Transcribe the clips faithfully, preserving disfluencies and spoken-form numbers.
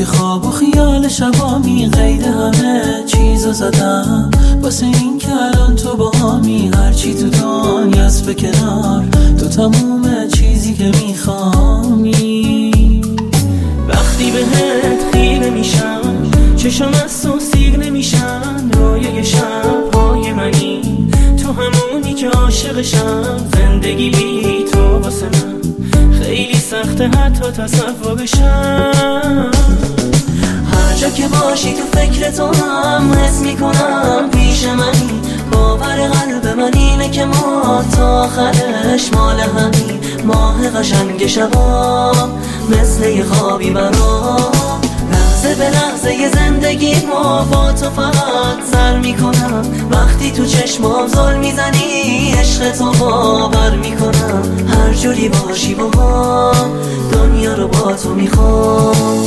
خواب و خیال شبامی قید همه چیزو زدم واسه این که الان تو با همی هرچی تو دنیاست به کنار تو تموم چیزی که میخوامی. وقتی بهت خیره میشم چشم از تو سیر نمیشن، رویای شبهای منی تو همونی که عاشقشم. زندگی بی تو واسه من خیلی سخته حتی تصورشم. هر جا که باشی تو فکر تو هم حس میکنم پیش منی. باور قلب من اینه که ما تا آخرش مال همین. ماه قشنگ شبا مثل یه خوابی برام، لحظه به لحظه یه زندگی ما با تو فقط سر میکنم. وقتی تو چشمام زل میزنی عشق تو باور میکنم. هر جوری باشی با هم دنیا رو با تو میخوام.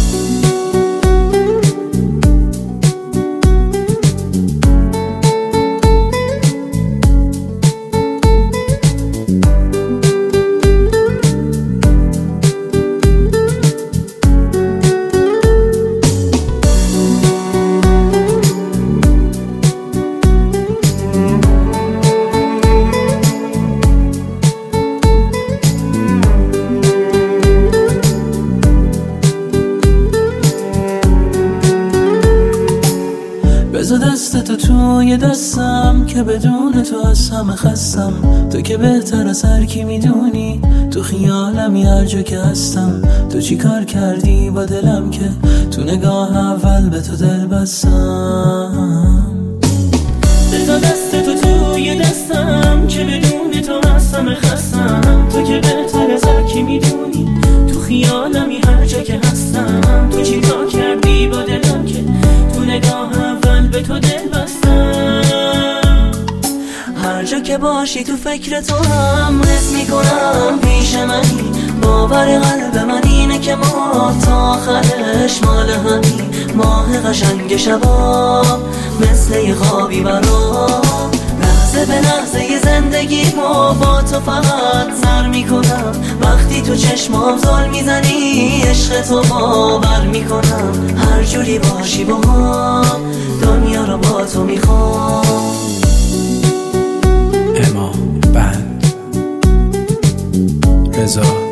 بذار دستتو توی دستم که بدون تو از همه خستم. تو که بهتر از هر کی میدونی تو خیالمی هر جا که هستم. تو چی کار کردی با دلم که تو نگاه اول به تو دل بستم. بذار دستتو توی دستم که بدون تو از همه خستم. تو که بهتر از هر کی میدونی تو خیالمی هر جا که هستم. تو چی کار کردی با دلم که تو نگاه به تو دل بستم. هر جا که باشی تو فکر تو هم حس میکنم پیش منی. باور قلب من اینه که ما تا آخرش مال همین. ماه قشنگ شبا مثل یه خوابی برام، لحظه به لحظه یه زندگی ما با تو فقط سر میکنم. وقتی تو چشمام زل میزنی عشق تو باور میکنم. هر جوری باشی با هم دنیا رو با تو میخوام. اما بند رضا